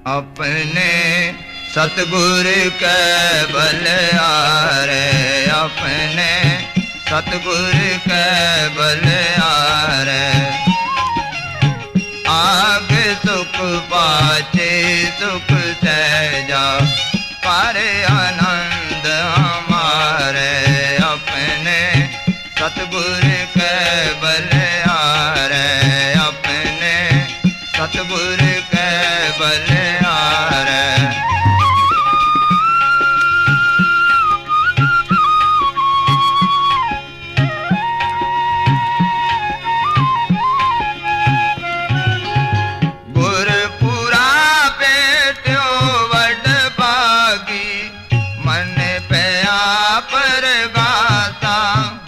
अपने सतगुर के बलिहारे, अपने सतगुर के बलिहारे। आगे सुख पाचे सुख सहजा, कर आनंद हमारे। अपने सतगुर के बलिहारे, अपने सतगुर के बलिहारे। गुरपुरा बेट्यो वड भागी, मन पया परगासा।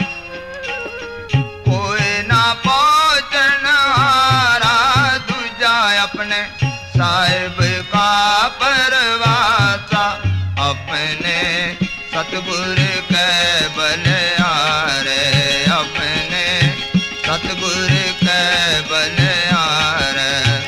कोई ना पहुंचन हारा, दूजा अपने साहिब का परवासा। अपने सतगुर के बलिहारे, अपने सतगुर के बलिहारे।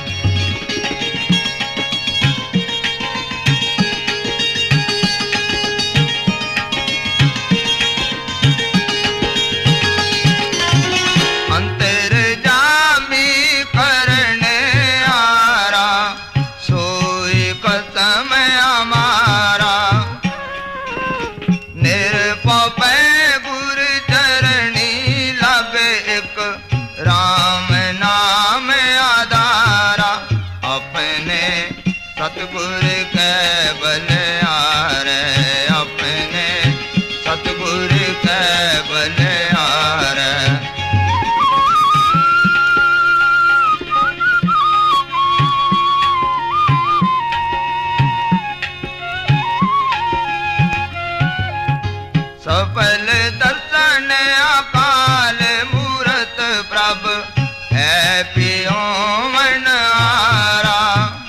अंतर्जामी करने हारा, सोई कसम हमारा। निरपै गुर चरणी, लगे एक राम नाम आधारा। अपने सतगुर के बलिहारे, अपने सतगुर के बलिहारे। सफल दर्शन अकाल मूरत प्रभ, है पियो मन हारा।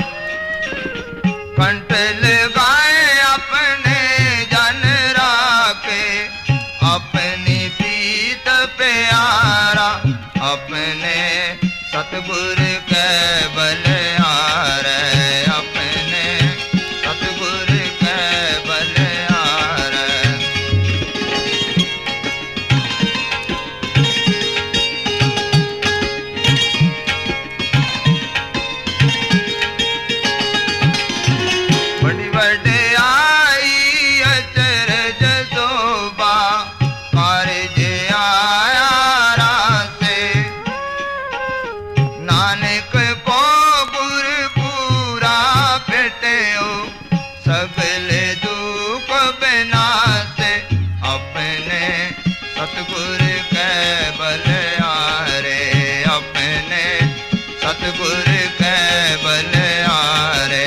कंठ लगाए अपने जन राखे, अपनी प्रीत प्यारा। अपने सतगुर के बलिहारे, अपने सतगुर के बलिहारे। बड़ी वड्याई अचरज शोभा, कारज आया रासे। नानक को गुरपुरा भेटयो, सगले दुख बिनासे। अपने सतगुर के बलिहारे, अपने सतगुर के बलिहारे।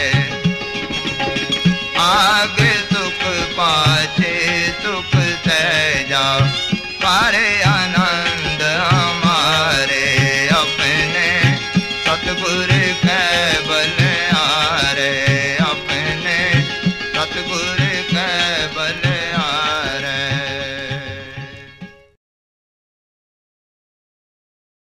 आगे सुख पाछे सुख सहजा, कर आनंद हमारे। अपने सतगुर के बलिहारे, अपने सतगुर